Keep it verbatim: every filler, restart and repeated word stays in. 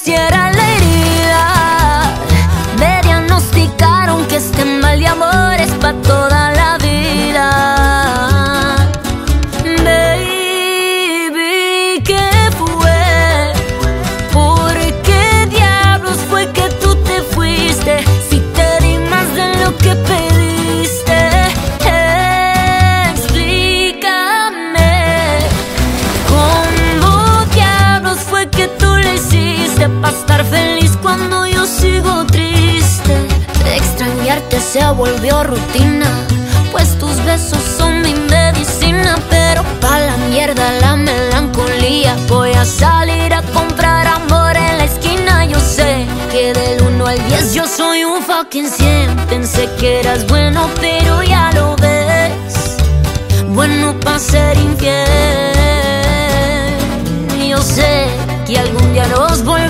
cierra la herida. Me diagnosticaron que este mal de amor es pa' toda la vida. Baby, ¿qué fue? ¿Por qué diablos fue que tú te fuiste? Si te di más de lo que pediste. Explícame, ¿cómo diablos fue que tú le hiciste pa' estar feliz cuando yo sigo triste? Extrañarte se volvió rutina, pues tus besos son mi medicina. Pero pa' la mierda la melancolía, voy a salir a comprar amor en la esquina. Yo sé que del uno al diez yo soy un fucking cien. Pensé que eras bueno, pero ya lo ves, bueno pa' ser infiel. Yo sé que algún día nos volveremos